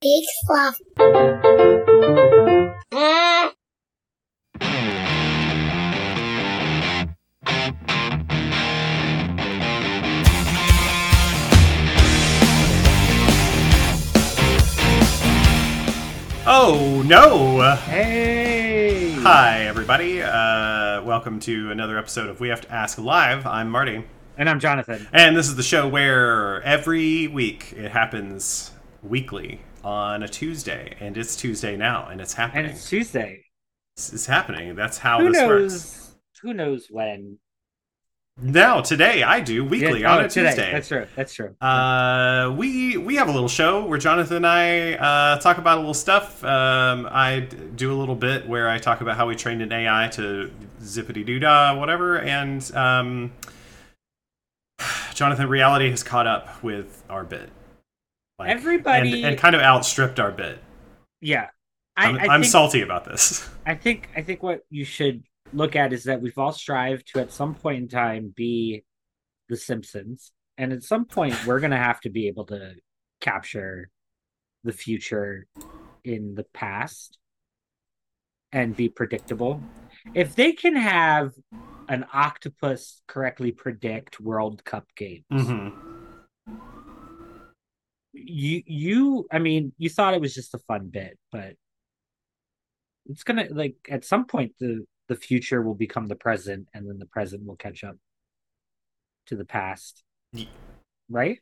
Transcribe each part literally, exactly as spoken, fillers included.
Big fluff. Oh no! Hey! Hi everybody. Uh, welcome to another episode of We Have to Ask Live. I'm Marty. And I'm Jonathan. And this is the show where every week it happens weekly on a Tuesday. And it's Tuesday now, and it's happening. And it's Tuesday. It's, it's happening. That's how Who this knows? works. Who knows when? Now, today, I do, weekly, Yeah, on oh, a today. Tuesday. That's true. That's true. Uh, we we have a little show where Jonathan and I uh, talk about a little stuff. Um, I d- do a little bit where I talk about how we trained an A I to zippity doo dah, whatever. And um, Jonathan, reality has caught up with our bit. Like, Everybody- and, and kind of outstripped our bit. Yeah. I, I'm, I I'm think, salty about this. I think I think what you should look at is that we've all strived to at some point in time be the Simpsons. And at some point we're gonna have to be able to capture the future in the past and be predictable. If they can have an octopus correctly predict World Cup games, Mm-hmm. you you I mean, you thought it was just a fun bit, but it's gonna, like, at some point the the future will become the present, and then the present will catch up to the past. Ye- Right?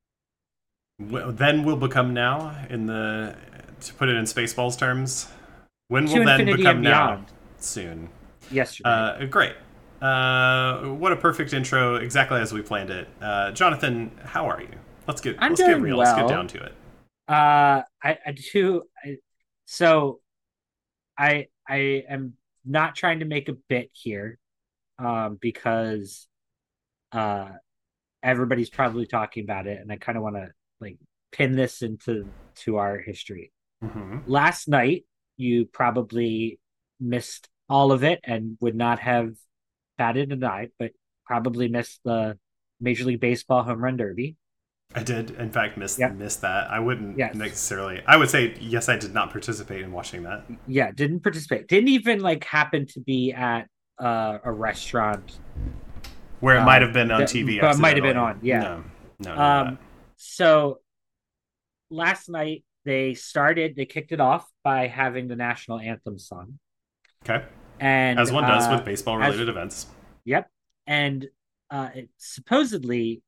Well, then will become now in the to put it in Spaceballs terms. When To will then infinity become and now? beyond. Soon. Yesterday. Uh, great. Uh, what a perfect intro, exactly as we planned it. Uh, Jonathan, how are you? Let's get I'm let's get doing real. Let's get well. down to it. Uh, I, I do. I, so, I I am not trying to make a bit here, um, because, uh, everybody's probably talking about it, and I kind of want to, like, pin this into to our history. hmm Last night, you probably missed all of it and would not have batted an eye, but probably missed the Major League Baseball home run derby. I did, in fact, miss Yep. miss that. I wouldn't Yes. necessarily. I would say yes. I did not participate in watching that. Yeah, didn't participate. Didn't even, like, happen to be at uh, a restaurant. Where it Um, might have been on that- T V. but it might have been accidentally. on, yeah. No, no, no. Um, so last night they started, they kicked it off by having the national anthem sung, okay, and as one does uh, with baseball-related events. Yep. And uh, it, supposedly,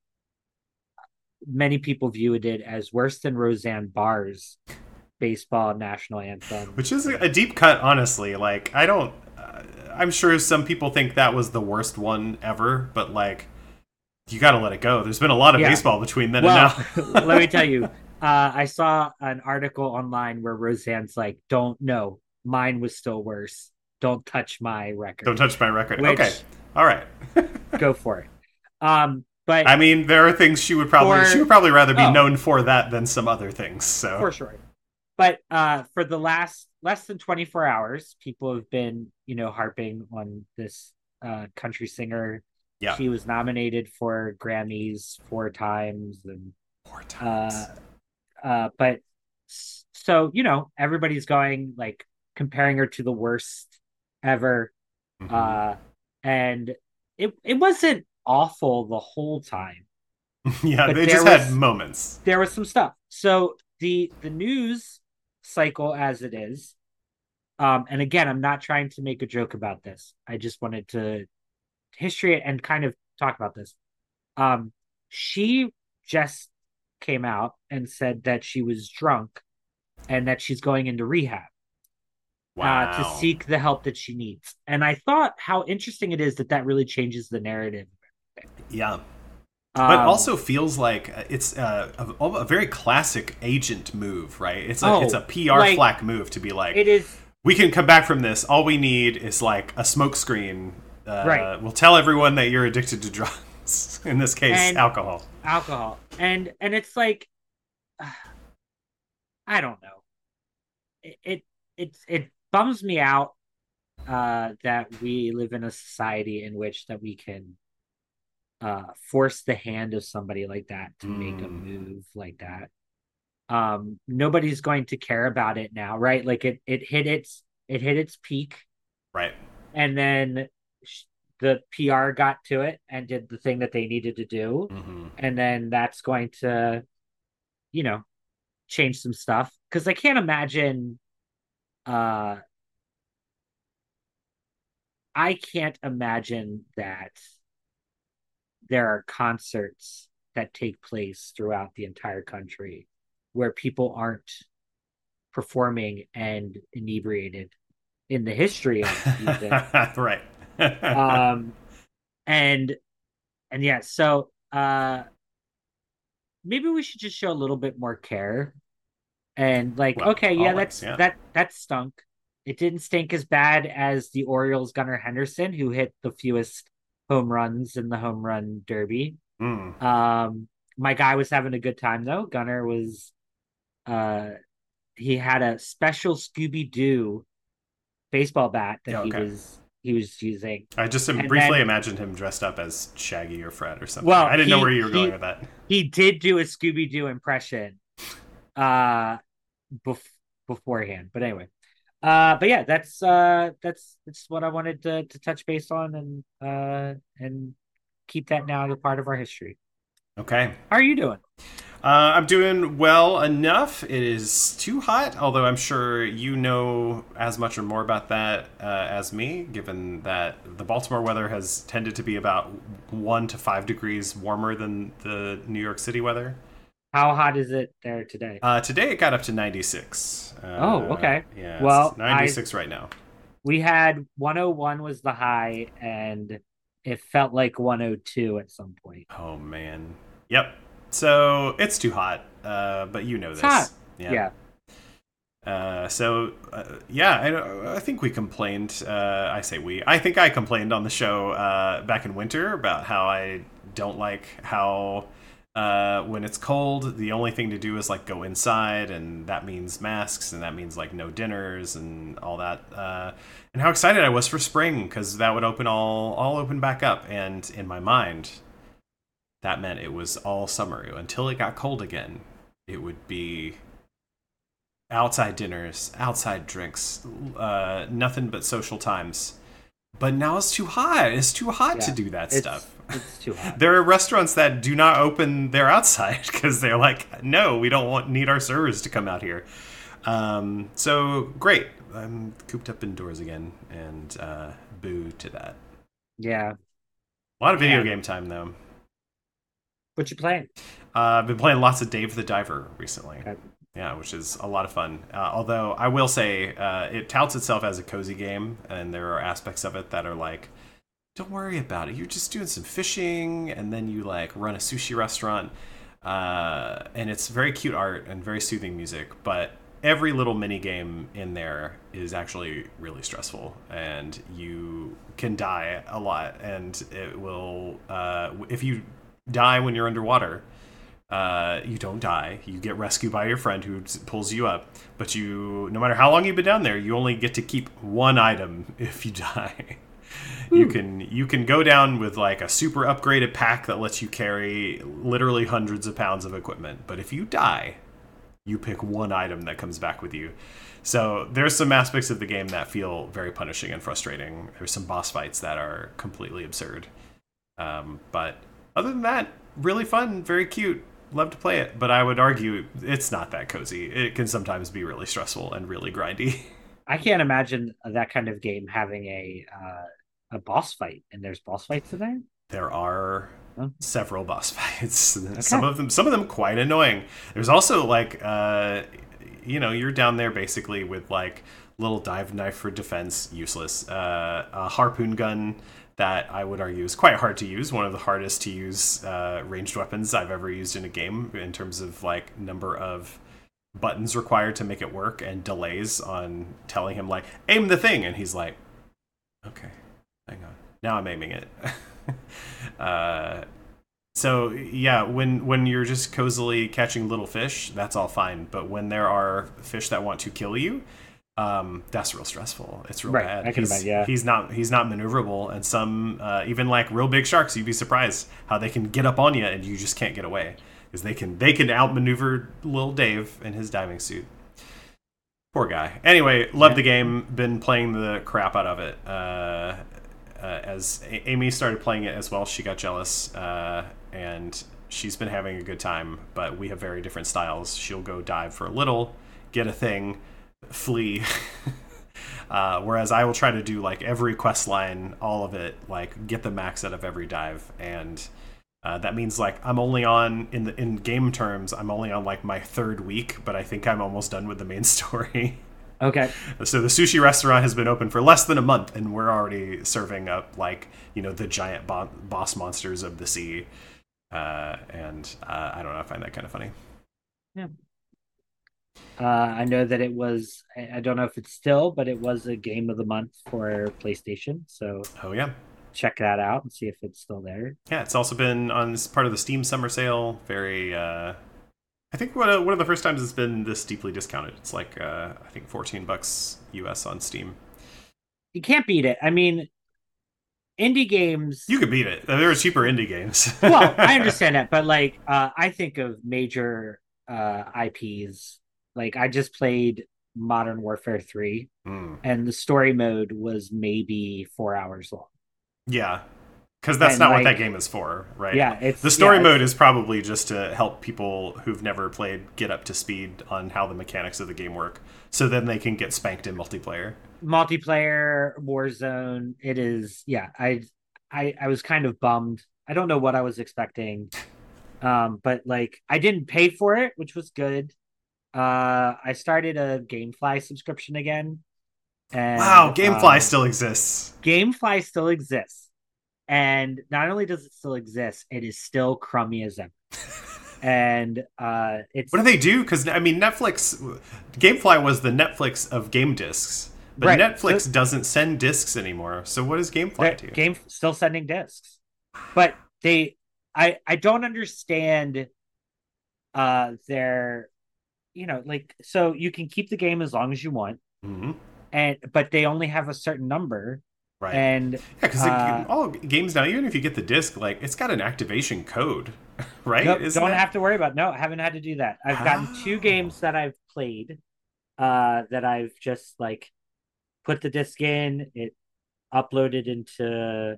many people viewed it as worse than Roseanne Barr's baseball national anthem. Which is a, a deep cut, honestly. Like, I don't. Uh, I'm sure some people think that was the worst one ever, but like, you got to let it go. There's been a lot of Yeah. baseball between then Well, and now. let me tell you, uh, I saw an article online where Roseanne's like, "Don't know, mine was still worse. Don't touch my record. Don't touch my record. Which- Okay, all right. Go for it." Um, but I mean, there are things she would probably For- she would probably rather be Oh. known for that than some other things. So for sure. But uh, for the last less than twenty-four hours, people have been, you know, harping on this uh, country singer. yeah, She was nominated for Grammys four times, and four times. uh, uh, but s- so, you know, everybody's going, like, comparing her to the worst ever, Mhm. uh, and it it wasn't awful the whole time. yeah, but they there just was- had moments. There was some stuff. So the the news cycle as it is, um, and again, I'm not trying to make a joke about this. I just wanted to history it and kind of talk about this. Um, she just came out and said that she was drunk and that she's going into rehab Wow. uh, to seek the help that she needs. And I thought how interesting it is that that really changes the narrative. Yeah. But Um, also feels like it's uh, a, a very classic agent move, right? It's a Oh, it's a P R like, flack move to be like, it is we can come back from this. All we need is like a smoke screen. Uh, Right. We'll tell everyone that you're addicted to drugs. In this case, And- alcohol. alcohol, and and it's like, uh, I don't know. It it it, it bums me out uh, that we live in a society in which that we can uh, force the hand of somebody like that to make a Mm. move like that. Um, nobody's going to care about it now, right? Like it it hit its it hit its peak, Right. and then the P R got to it and did the thing that they needed to do, Mm-hmm. and then that's going to, you know, change some stuff because I can't imagine. Uh, I can't imagine that there are concerts that take place throughout the entire country where people aren't performing and inebriated in the history of music. Right. Um, and and yeah, so uh, maybe we should just show a little bit more care and like, Well, okay, yeah, always, that's yeah. that that stunk. It didn't stink as bad as the Orioles' Gunnar Henderson, who hit the fewest home runs in the home run derby. Mm. Um, my guy was having a good time though. Gunnar was uh he had a special Scooby Doo baseball bat that Yeah, he okay. was he was using. I just And briefly then imagined him dressed up as Shaggy or Fred or something. well, I didn't know where he you were going he with that. he did do a Scooby Doo impression uh bef- beforehand. But anyway. Uh but yeah, that's uh that's that's what I wanted to to touch base on and uh and keep that now as a part of our history. Okay. How are you doing? Uh, I'm doing well enough. It is too hot, although I'm sure you know as much or more about that uh, as me, given that the Baltimore weather has tended to be about one to five degrees warmer than the New York City weather. How hot is it there today? Uh, today it got up to ninety-six. Oh, Uh, okay. yeah, it's Well, I ninety-six right now. we had one oh one was the high and it felt like one oh two at some point. Oh, man. Yep. So it's too hot, uh, but you know It's hot. this. Yeah. Yeah. Uh, so uh, yeah, I, I think we complained. Uh, I say we. I think I complained on the show uh, back in winter about how I don't like how uh, when it's cold, the only thing to do is like go inside, and that means masks, and that means like no dinners and all that. Uh, and how excited I was for spring because that would open all all open back up. And in my mind, that meant it was all summer until it got cold again. It would be outside dinners, outside drinks, uh, nothing but social times. But now it's too hot. It's too hot Yeah. to do that It's stuff. it's too hot. There are restaurants that do not open their outside because they're like, no, we don't want need our servers to come out here. Um, so great. I'm cooped up indoors again, and uh, boo to that. Yeah. A lot of video Yeah. game time though. What you playing? Uh, I've been playing lots of Dave the Diver recently. Okay. Yeah, which is a lot of fun. Uh, although I will say, uh, it touts itself as a cozy game, and there are aspects of it that are like, don't worry about it. You're just doing some fishing, and then you like run a sushi restaurant, uh, and it's very cute art and very soothing music. But every little mini game in there is actually really stressful, and you can die a lot, and it will uh, if you die when you're underwater. Uh, you don't die. You get rescued by your friend who pulls you up. But you, no matter how long you've been down there, you only get to keep one item if you die. You can you can go down with like a super upgraded pack that lets you carry literally hundreds of pounds of equipment. But if you die, you pick one item that comes back with you. So there's some aspects of the game that feel very punishing and frustrating. There's some boss fights that are completely absurd. Um, but other than that, really fun, very cute. Love to play it, but I would argue it's not that cozy. It can sometimes be really stressful and really grindy. I can't imagine that kind of game having a uh, a boss fight, and there's boss fights in there. There are Oh, several boss fights. okay. Some of them, some of them quite annoying. There's also like, uh, you know, you're down there basically with like little dive knife for defense, useless. Uh, a harpoon gun that I would argue is quite hard to use. One of the hardest to use uh, ranged weapons I've ever used in a game in terms of like number of buttons required to make it work and delays on telling him like aim the thing, and he's like, okay, hang on, now I'm aiming it. uh, so yeah, when when you're just cozily catching little fish, that's all fine. But when there are fish that want to kill you, um, that's real stressful. It's real Right, bad. I can he's, imagine, yeah. he's not he's not maneuverable, and some uh, even like real big sharks, you'd be surprised how they can get up on you and you just can't get away because they can they can outmaneuver little Dave in his diving suit. Poor guy. Anyway, love Yeah. the game. Been playing the crap out of it. Uh, uh, as A- Amy started playing it as well, she got jealous, uh, and she's been having a good time. But we have very different styles. She'll go dive for a little, get a thing, flee. uh, whereas I will try to do like every quest line, all of it, like get the max out of every dive, and uh, that means like I'm only on in the in game terms. I'm only on like my third week, but I think I'm almost done with the main story. Okay. So the sushi restaurant has been open for less than a month, and we're already serving up like you know the giant bo- boss monsters of the sea, uh, and uh, I don't know. I find that kind of funny. Yeah. Uh, I know that it was, I I don't know if it's still, but it was a game of the month for PlayStation. So Oh yeah, check that out and see if it's still there. yeah. It's also been on as part of the Steam Summer Sale. Very. Uh, I think one of, one of the first times it's been this deeply discounted. It's like uh, I think fourteen bucks U S on Steam. You can't beat it. I mean, indie games. You could beat it. There are cheaper indie games. Well, I understand that, but like, uh, I think of major uh, I Ps. Like, I just played Modern Warfare three, Mm. and the story mode was maybe four hours long. Yeah, because that's And, not what like, that game is for, right? Yeah, it's The story yeah, mode it's- is probably just to help people who've never played get up to speed on how the mechanics of the game work, so then they can get spanked in multiplayer. multiplayer Warzone. It is, yeah. I, I, I was kind of bummed. I don't know what I was expecting, um, but like, I didn't pay for it, which was good. Uh, I started a GameFly subscription again, and Wow, GameFly um, still exists. GameFly still exists. And not only does it still exist, it is still crummy as ever. And uh, it's What do they do? Because I mean, Netflix, GameFly was the Netflix of game discs, but Right. Netflix So- doesn't send discs anymore. So what does GameFly the do? game still sending discs, but they, I, I don't understand. Uh, their, you know, like so you can keep the game as long as you want, Mhm. and but they only have a certain number, Right. and Yeah, because uh, all games now, even if you get the disc, like it's got an activation code, right? Nope, Isn't don't it? have to worry about. No, I haven't had to do that. I've gotten two Oh. games that I've played, uh, that I've just like put the disc in, it uploaded into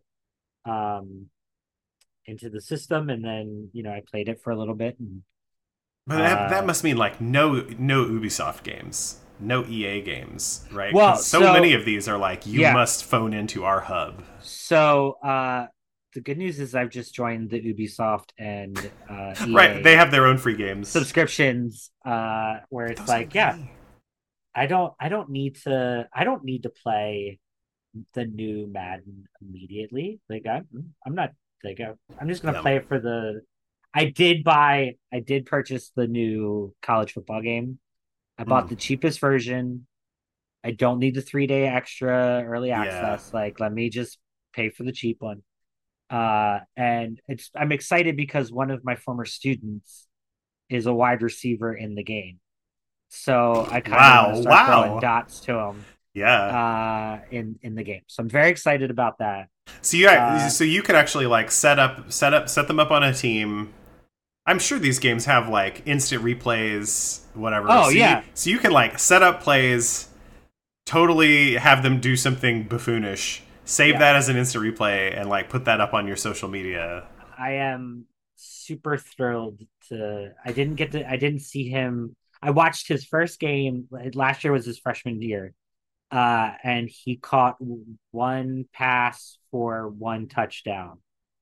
um into the system, and then you know I played it for a little bit, and But that, uh, that must mean like no no Ubisoft games, no E A games, right? 'Cause Well, so, so- many of these are like you yeah. must phone into our hub. so uh the good news is I've just joined the Ubisoft and uh E A Right, they have their own free games. subscriptions, uh where it's Those are like, yeah, money. I don't I don't need to I don't need to play the new Madden immediately. Like I'm I'm not like I- I'm just gonna No. play it for the. I did buy I did purchase the new college football game. I bought Mm. the cheapest version. I don't need the three day extra early Yeah. access. Like let me just pay for the cheap one. Uh and it's I'm excited because one of my former students is a wide receiver in the game. So I kind of Wow, want to start wow. throwing dots to him Yeah. uh in in the game. So I'm very excited about that. So you uh, so you could actually like set up set up set them up on a team. I'm sure these games have like instant replays, whatever. Oh, so you- yeah. so you can like set up plays, totally have them do something buffoonish, save Yeah. that as an instant replay, and like put that up on your social media. I am super thrilled to I didn't get to I didn't see him. I watched his first game. Last year was his freshman year. Uh and he caught one pass for one touchdown.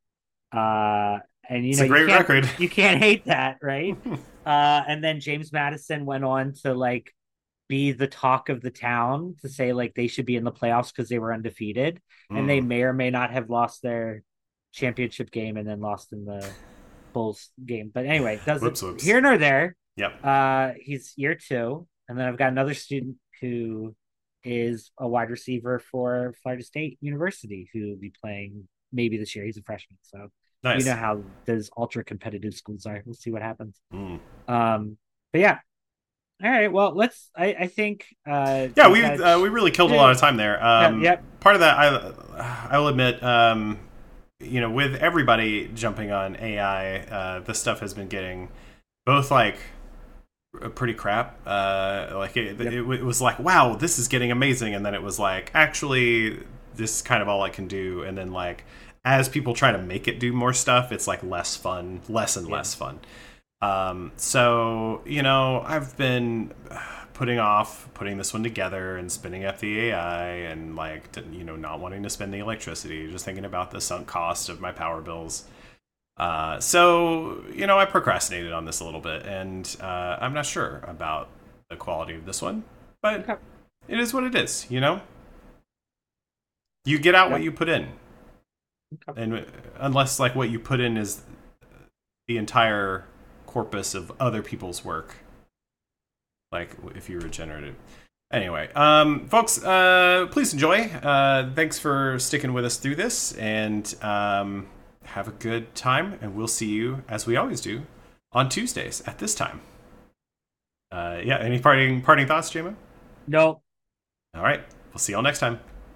Uh and you It's know a great you can't, record. you can't hate that, right? uh and then James Madison went on to like be the talk of the town, to say like they should be in the playoffs because they were undefeated, and they Mm. may or may not have lost their championship game and then lost in the Bulls game. But anyway, doesn't Whoops, whoops. here nor there. Yep. Uh, he's year two, and then I've got another student who is a wide receiver for Florida State University who will be playing maybe this year. He's a freshman, so Nice. you know how those ultra competitive schools are. We'll see what happens. Mm. Um, but yeah. All right. Well, let's. I, I think. Uh, Yeah, we've we had- uh, we really killed a lot of time there. Um, yep. Part of that, I I will admit, um, you know, with everybody jumping on A I, uh, this stuff has been getting both like pretty crap. Uh, like it, Yep. it, it was like, wow, this is getting amazing, and then it was like, actually, this is kind of all I can do. And then like, as people try to make it do more stuff, it's like less fun, less and Yeah. less fun. Um, so you know, I've been putting off putting this one together and spinning up the A I, and like, you know, not wanting to spend the electricity, just thinking about the sunk cost of my power bills. Uh, so, you know, I procrastinated on this a little bit, and uh, I'm not sure about the quality of this one, but Okay. it is what it is, you know? You get out Yep. what you put in. Okay. And unless, like, what you put in is the entire corpus of other people's work. Like, if you regenerated. Anyway, um, folks, uh, please enjoy. Uh, thanks for sticking with us through this, and um, have a good time, and we'll see you, as we always do, on Tuesdays at this time. Uh, yeah, any parting parting thoughts, J-Mo? No. All right, we'll see y'all next time.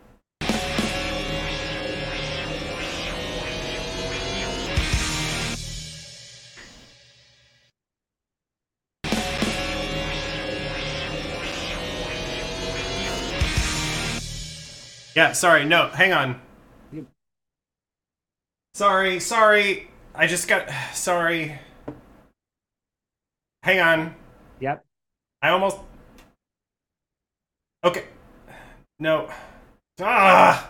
Yeah, sorry, no, hang on. Sorry, sorry. I just got. Sorry. Hang on. Yep. I almost. Okay. No. Ah!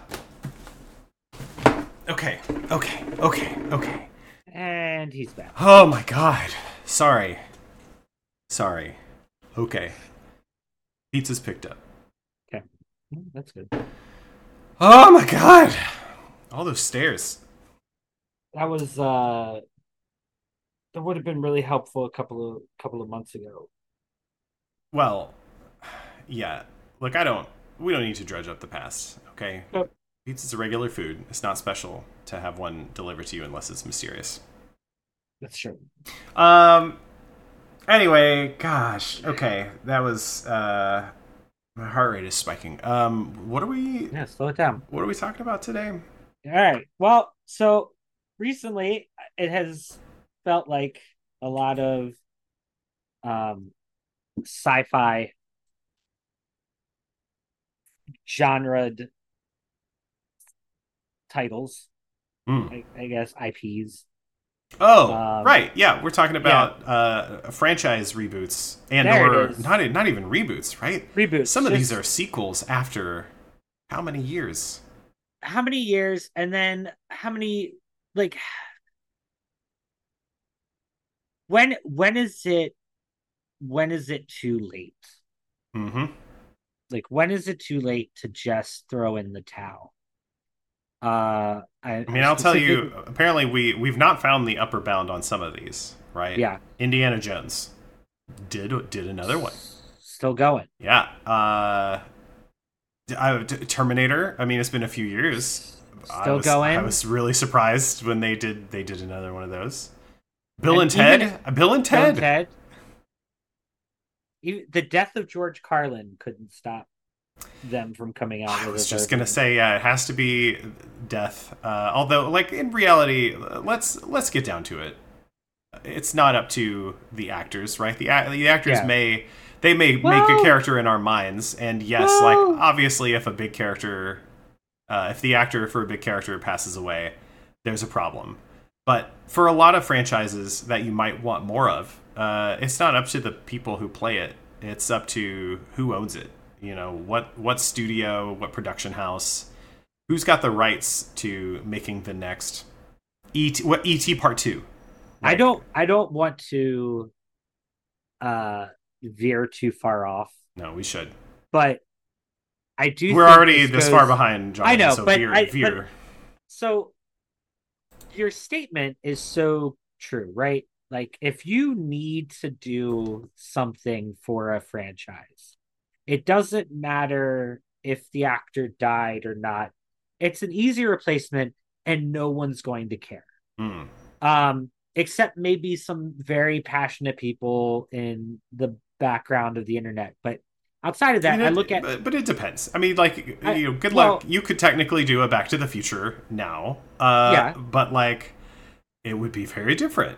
Okay, okay, okay, okay. And he's back. Oh my god. Sorry. Sorry. Okay. Pizza's picked up. Okay. That's good. Oh my god. All those stairs. That was uh that would have been really helpful a couple of couple of months ago. Well, yeah. Look, I don't. We don't need to dredge up the past, okay? Yep. Pizza's a regular food. It's not special to have one delivered to you unless it's mysterious. That's true. Um. Anyway, gosh. Okay, that was. Uh, my heart rate is spiking. Um. What are we? Yeah, slow it down. What are we talking about today? All right. Well, so recently it has felt like a lot of um sci-fi genred titles, Hmm. I, I guess I Ps. Oh, Um, right. Yeah, we're talking about uh, franchise reboots and There it or is. not not even reboots, right? Reboots. Some of Just these are sequels after how many years? how many years, and then how many like when when is it when is it too late? Mm-hmm. Like when is it too late to just throw in the towel? Uh, I, I mean, I'll tell you. Apparently, we we've not found the upper bound on some of these, right? Yeah. Indiana Jones did did another one. Still going. Yeah. Uh, I, Terminator. I mean, it's been a few years. I Still was, going. I was really surprised when they did they did another one of those. Bill and, And Ted. even- Uh, Bill and Bill Ted. and Ted. Even, the death of George Carlin couldn't stop them from coming out. I with was a just third gonna one. say, yeah, it has to be death. Uh, although, like in reality, let's let's get down to it. It's not up to the actors, right? The a- the actors Yeah. may they may make Well- a character in our minds, and yes, Well- like obviously, if a big character, uh, if the actor for a big character passes away, there's a problem. But for a lot of franchises that you might want more of, uh, it's not up to the people who play it. It's up to who owns it. You know, what what studio, what production house, who's got the rights to making the next E T, what E T Part Two. I don't. I don't want to uh veer too far off, No, we should. but I do. We're think already this this goes- far behind, John. I know, so but veer, I- veer. but- So your statement is so true, right? Like if you need to do something for a franchise, it doesn't matter if the actor died or not. It's an easy replacement and no one's going to care. Hmm. Um, except maybe some very passionate people in the background of the internet. But outside of that, I, mean, I it- look at but, but it depends. I mean, like, I- you know, good well- luck. You could technically do a Back to the Future now. Uh, Yeah. But like, it would be very different.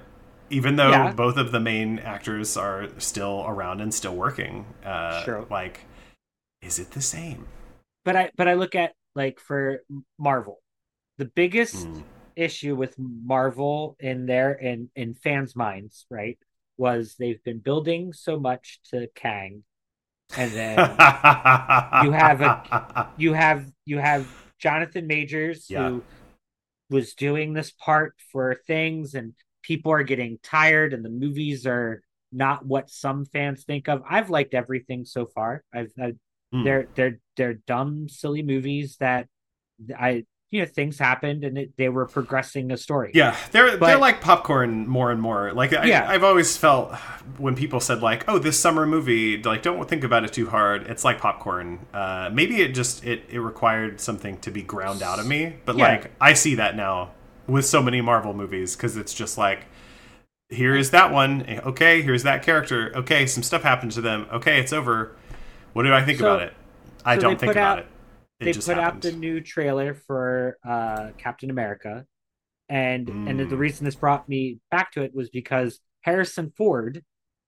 even though Yeah, both of the main actors are still around and still working. Uh, sure. like, is it the same? But I but I look at like for Marvel, the biggest Mm. issue with Marvel in their in in fans' minds, right, was they've been building so much to Kang, and then you have a you have you have Jonathan Majors Yeah. who was doing this part for things, and people are getting tired, and the movies are not what some fans think of. I've liked everything so far. I've, I've Mm. they're they're they're dumb, silly movies that I you know things happened and it, they were progressing a story. Yeah, they're they're But like popcorn more and more. Like I, yeah, I've always felt when people said like, "Oh, this summer movie," like don't think about it too hard. It's like popcorn. Uh, maybe it just it it required something to be ground out of me. But yeah. like I see that now with so many Marvel movies because it's just like, here is that one. Okay, here's that character. Okay, some stuff happened to them. Okay, it's over. What do I think about So it? I so they don't think put about out it. It they just put out happened. the new trailer for uh Captain America, and and the Mm. reason this brought me back to it was because Harrison Ford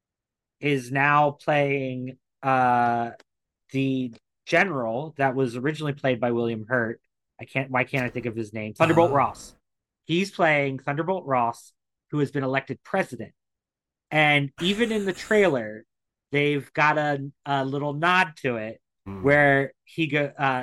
is now playing uh the general that was originally played by William Hurt. I can't why can't I think of his name? Thunderbolt Oh. Ross. He's playing Thunderbolt Ross, who has been elected president. And even in the trailer, they've got a, a little nod to it Mm. where he go uh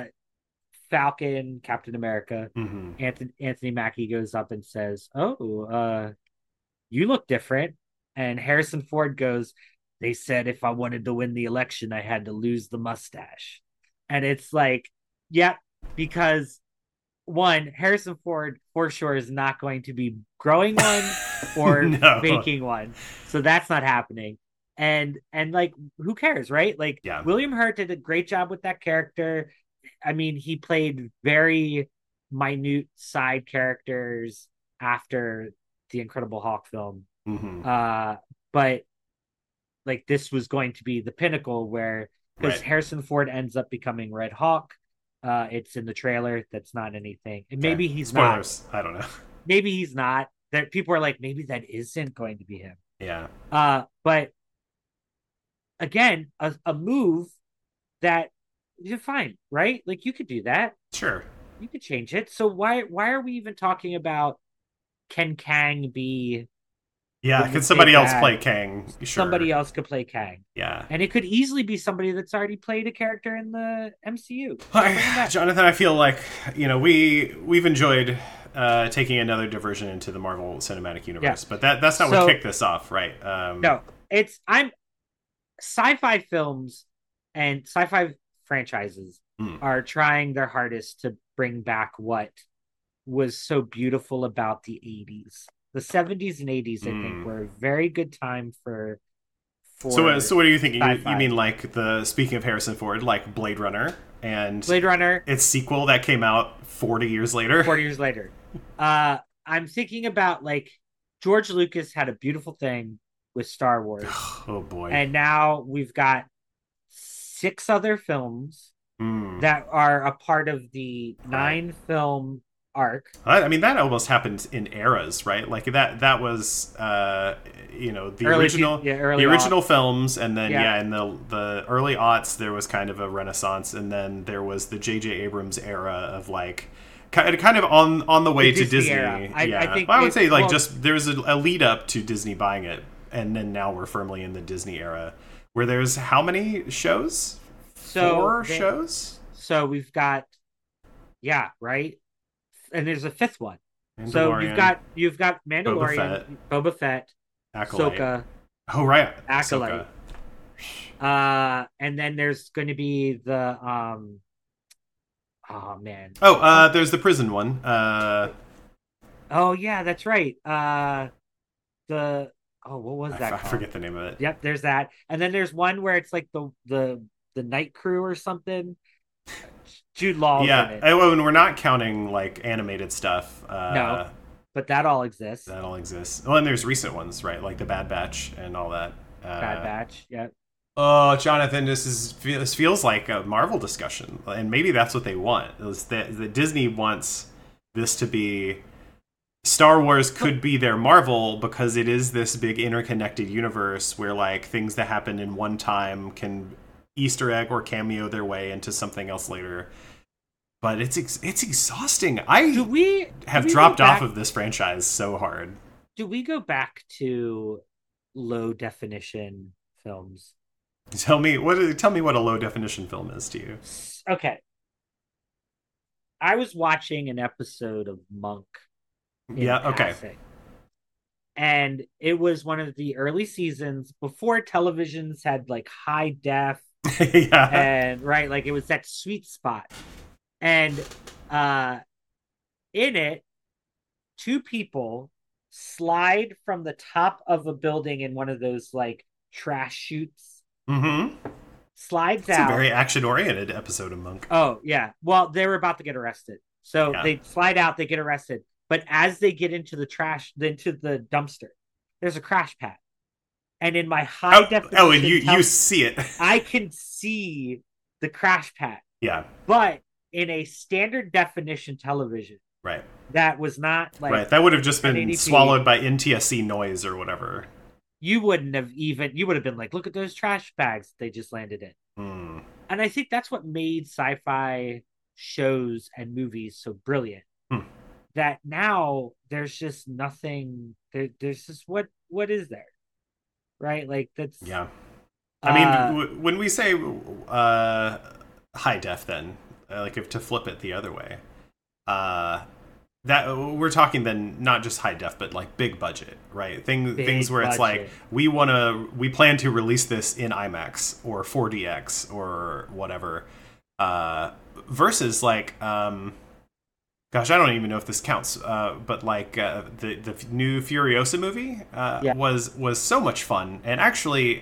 Falcon, Captain America, Mm-hmm. Anthony Anthony Mackie goes up and says, "Oh, uh, you look different." And Harrison Ford goes, "They said if I wanted to win the election, I had to lose the mustache." And it's like, yep, yeah, because one, Harrison Ford for sure is not going to be growing one or No. making one. So that's not happening. And and like who cares, right? Like Yeah. William Hurt did a great job with that character. I mean, he played very minute side characters after the Incredible Hulk film. Mm-hmm. Uh, but like this was going to be the pinnacle where because Right. Harrison Ford ends up becoming Red Hawk. Uh, it's in the trailer. That's not anything. And Okay. maybe he's not. Spoilers. I don't know. Maybe he's not. That people are like, maybe that isn't going to be him. Yeah. Uh, but again, a, a move that you're fine, right? Like you could do that. Sure. You could change it. So why why are we even talking about can Kang be Yeah. the, the Can somebody big else bad? play Kang? Sure. Somebody else could play Kang. Yeah. And it could easily be somebody that's already played a character in the M C U. Bring him I, back. Jonathan, I feel like you know we we've enjoyed uh, taking another diversion into the Marvel Cinematic Universe, Yeah. but that that's not So what kicked this off, right? Um, no, it's I'm sci-fi films and sci-fi franchises mm, are trying their hardest to bring back what was so beautiful about the eighties. The seventies and eighties, I think, mm. were a very good time for So, uh, for so what are you thinking? You, you sci-fi. mean like the speaking of Harrison Ford, like Blade Runner and Blade Runner, its sequel that came out forty years later? forty years later. Uh, I'm thinking about like George Lucas had a beautiful thing with Star Wars, Oh boy. and now we've got six other films Mm. that are a part of the Right. nine film arc. I I mean, that almost happened in eras, right? Like that. That was, uh, you know, the Early, original, yeah, early the original aughts. films, and then Yeah. yeah, in the the early aughts, there was kind of a renaissance, and then there was the J J. Abrams era of like, kind kind of on on the way The to Disney Disney. era. I- yeah, I think well, I would it- say like well- just there's a, a lead up to Disney buying it, and then now we're firmly in the Disney era, where there's how many shows? So Four they- shows. So we've got, yeah, right, and there's a fifth one. So you've Mandalorian, got you've got Mandalorian, Boba Fett, Acolyte. Ahsoka, Oh right, Acolyte. Ahsoka. uh, and then there's going to be the um, oh man, Oh, uh, there's the prison one. Uh, oh yeah, that's right. Uh, the oh, what was I, that I called? forget the name of it. Yep, there's that, and then there's one where it's like the the the night crew or something. Jude Law. Yeah, oh, and we're not counting like animated stuff. Uh, No. But that all exists. that all exists. Well, and there's recent ones, right? Like the Bad Batch and all that. Uh, Bad Batch. Yep. Oh, Jonathan, this is this feels like a Marvel discussion, and maybe that's what they want. Is that, that Disney wants this to be Star Wars could be their Marvel because it is this big interconnected universe where like things that happen in one time can Easter egg or cameo their way into something else later. But it's ex- it's exhausting. I Do we have do we dropped go back, off of this franchise so hard. do we go back to low definition films? Tell me what tell me what a low definition film is to you. Okay. I was watching an episode of Monk in Yeah, okay. passing, and it was one of the early seasons before televisions had like high def Yeah. and right, like it was that sweet spot. And uh in it, two people slide from the top of a building in one of those like trash chutes, Mm-hmm. slides It's a out. very action oriented episode of Monk. Oh, yeah. Well, they were about to get arrested. So Yeah. they slide out, they get arrested. But as they get into the trash, into the dumpster, there's a crash pad. And in my high Oh, definition, oh, and you tel- you see it. I can see the crash pad. Yeah. But in a standard definition television, Right. that was not like Right. That would have just been ten eighty p. swallowed by N T S C noise or whatever. You wouldn't have even, you would have been like, look at those trash bags they just landed in. Mm. And I think that's what made sci-fi shows and movies so brilliant. Hmm. That now there's just nothing. There, there's just what what is there, right? Like that's Yeah. I mean, uh, w- when we say uh, high def, then uh, like if to flip it the other way, uh, that we're talking then not just high def, but like big budget, right? Thing, Big things where it's like budget. we want to, we plan to release this in IMAX or four D X or whatever, uh, versus like, um, gosh, I don't even know if this counts, uh, but like uh, the the new Furiosa movie uh, Yeah. was was so much fun, and actually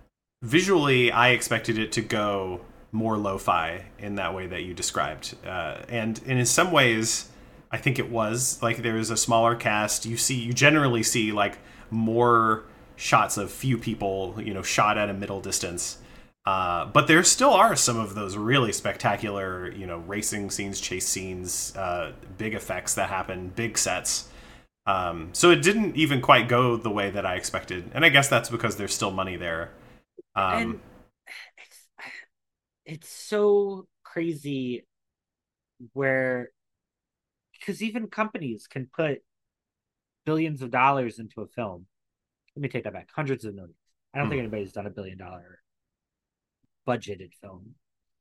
visually I expected it to go more lo-fi in that way that you described, uh, and, and in some ways I think it was like there was a smaller cast. You see, you generally see like more shots of few people, you know, shot at a middle distance. Uh, but there still are some of those really spectacular, you know, racing scenes, chase scenes, uh, big effects that happen, big sets. Um, so it didn't even quite go the way that I expected, and I guess that's because there's still money there. Um, and it's it's so crazy where because even companies can put billions of dollars into a film. Let me take that back. Hundreds of millions. I don't Hmm. think anybody's done a billion dollar budgeted film.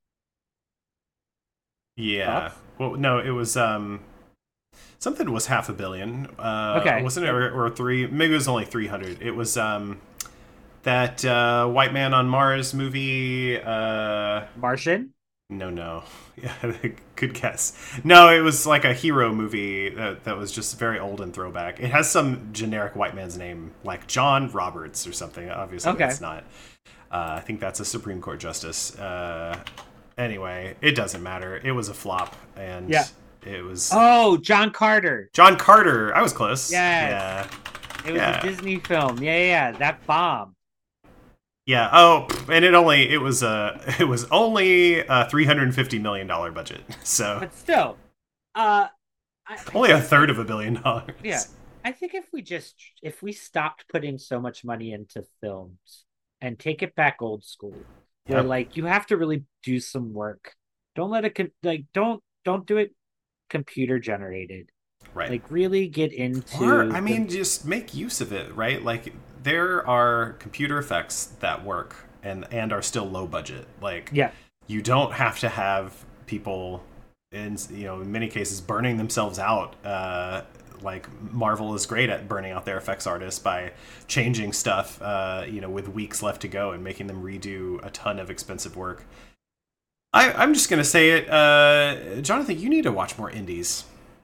yeah. Thoughts? Well, no, it was um, something was half a billion. Uh, Okay. wasn't it? Or, or three? Maybe it was only three hundred. It was um, that uh, White Man on Mars movie. Uh, Martian? No, no. Yeah, good guess. No, it was like a hero movie that, that was just very old and throwback. It has some generic white man's name, like John Roberts or something. Obviously, Okay. it's not. Uh, I think that's a Supreme Court justice. Uh, anyway, it doesn't matter. It was a flop, and Yeah. it was Oh, John Carter. John Carter. I was close. Yes. Yeah. It was Yeah. a Disney film. Yeah, yeah, yeah. That bomb. Yeah. Oh, and it only it was a it was only a three hundred and fifty million dollar budget. So But still, uh, I, only a third of a billion dollars. yeah. I think if we just if we stopped putting so much money into films and take it back old school, where Yep. like you have to really do some work. Don't let it con- like don't don't do it computer generated. Right. Like really get into. Or, I the- mean, just make use of it, right? Like, there are computer effects that work and and are still low budget. Like, yeah, you don't have to have people, in you know, in many cases, burning themselves out. Uh, like, Marvel is great at burning out their effects artists by changing stuff, uh, you know, with weeks left to go and making them redo a ton of expensive work. I, I'm just gonna say it, uh, Jonathan. You need to watch more indies.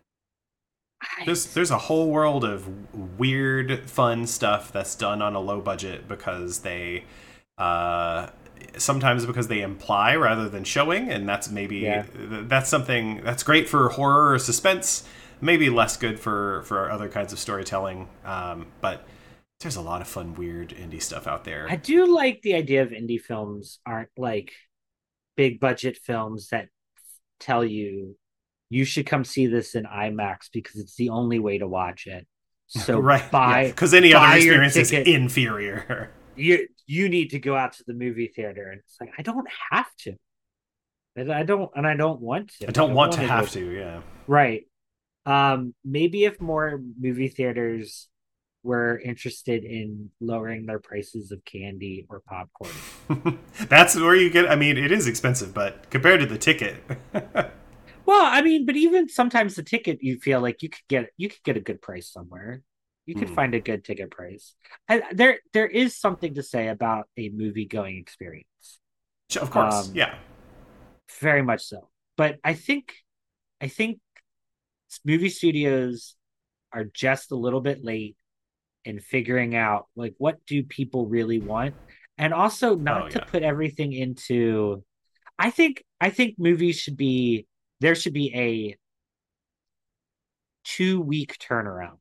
I- There's there's a whole world of weird, fun stuff that's done on a low budget because they, uh, sometimes because they imply rather than showing, and that's maybe Yeah. that's something that's great for horror or suspense. Maybe less good for for other kinds of storytelling. Um, but there's a lot of fun, weird indie stuff out there. I do like the idea of indie films aren't like big budget films that tell you you should come see this in IMAX because it's the only way to watch it. So right, buy because yeah. any buy other experience is ticket. inferior. You you need to go out to the movie theater, and it's like I don't have to. And I don't, and I don't want to. I don't, I don't want, want to have to, to. Yeah, right. Um, maybe if more movie theaters were interested in lowering their prices of candy or popcorn. That's where you get, I mean, it is expensive, but compared to the ticket. Well, I mean, but even sometimes the ticket, you feel like you could get, you could get a good price somewhere. You could mm. find a good ticket price. And there, there is something to say about a movie going experience. Of course. Um, yeah. Very much so. But I think, I think movie studios are just a little bit late in figuring out like what do people really want, and also not oh, to yeah. put everything into. I think I think movies should be there should be a two week turnaround.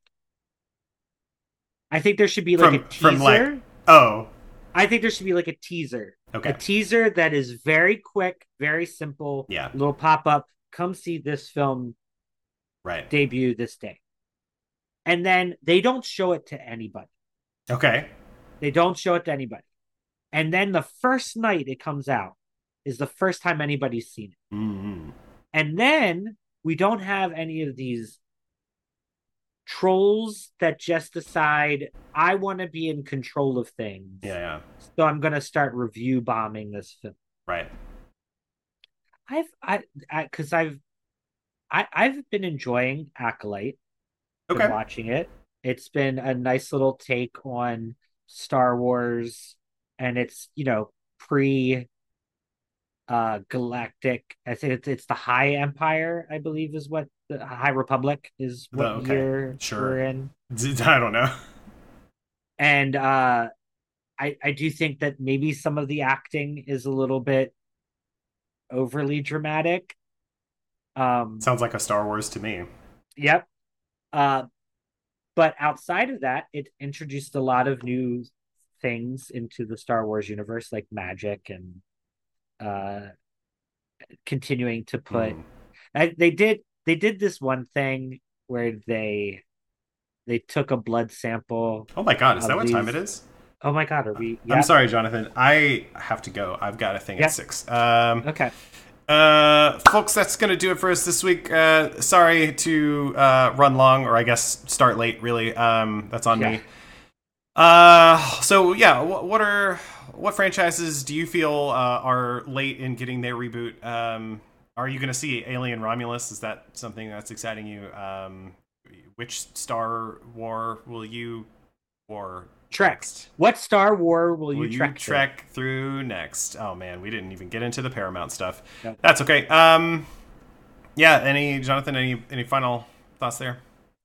I think there should be like from, a teaser. From like, oh, I think there should be like a teaser. Okay. A teaser that is very quick, very simple. Yeah. Little pop up. Come see this film. Right. Debut this day. And then they don't show it to anybody. Okay. They don't show it to anybody. And then the first night it comes out is the first time anybody's seen it. Mm-hmm. And then we don't have any of these trolls that just decide, I want to be in control of things. Yeah, yeah. So I'm going to start review bombing this film. Right. I've, I, I, cause I've, I, I've been enjoying Acolyte. Okay. Watching it. It's been a nice little take on Star Wars, and it's, you know, pre uh galactic. I think it's, it's the High Empire, I believe is what the High Republic is what oh, okay. year sure. we're in. I don't know. And uh I I do think that maybe some of the acting is a little bit overly dramatic. Um Sounds like a Star Wars to me. Yep. Uh, but outside of that, it introduced a lot of new things into the Star Wars universe, like magic and uh, continuing to put. Mm. I, they did they did this one thing where they they took a blood sample. Oh my god! Is that what these... time it is? Oh my god! Are we? Yeah. I'm sorry, Jonathan. I have to go. I've got a thing yeah. at six. Um, okay. Uh, folks, that's going to do it for us this week. Uh, sorry to uh, run long, or I guess start late, really. Um, that's on yeah. me. Uh, so, yeah, what, what are what franchises do you feel uh, are late in getting their reboot? Um, are you going to see Alien Romulus? Is that something that's exciting you? Um, which Star War will you war Trek. Next? What Star War will you will trek, you trek through? through next? Oh man, we didn't even get into the Paramount stuff. Yep. That's okay. Um, yeah. Any Jonathan? Any any final thoughts there?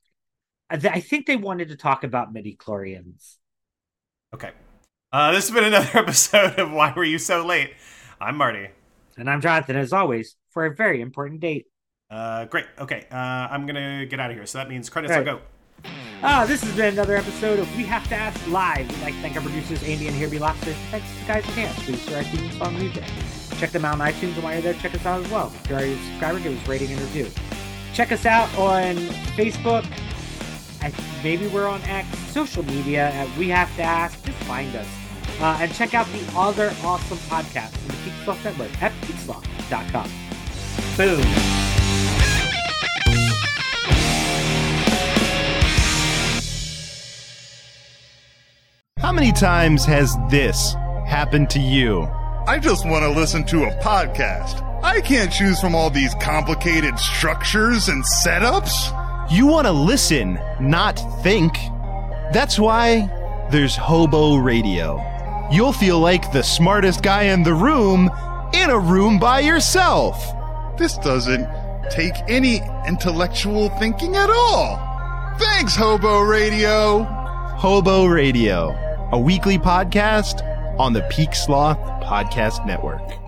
I think they wanted to talk about midi-chlorians. Okay. Uh, this has been another episode of Why Were You So Late? I'm Marty, and I'm Jonathan. As always, for a very important date. Uh, great. Okay. Uh, I'm gonna get out of here. So that means credits will go. Ah, this has been another episode of We Have to Ask Live. We'd like to thank our producers, Andy and Herbie Lobster. Thanks to Guys and Hands, producer our theme song music. Check them out on iTunes, and while you're there, check us out as well. If you're already a subscriber, give us a rating and review. Check us out on Facebook. I, maybe we're on X. Social media at We Have to Ask. Just find us. Uh, and check out the other awesome podcasts on the Peak Sloth Network at peak sloth dot com. Boom. How many times has this happened to you? I just want to listen to a podcast. I can't choose from all these complicated structures and setups. You want to listen, not think. That's why there's Hobo Radio. You'll feel like the smartest guy in the room in a room by yourself. This doesn't take any intellectual thinking at all. Thanks, Hobo Radio. Hobo Radio, a weekly podcast on the Peak Sloth Podcast Network.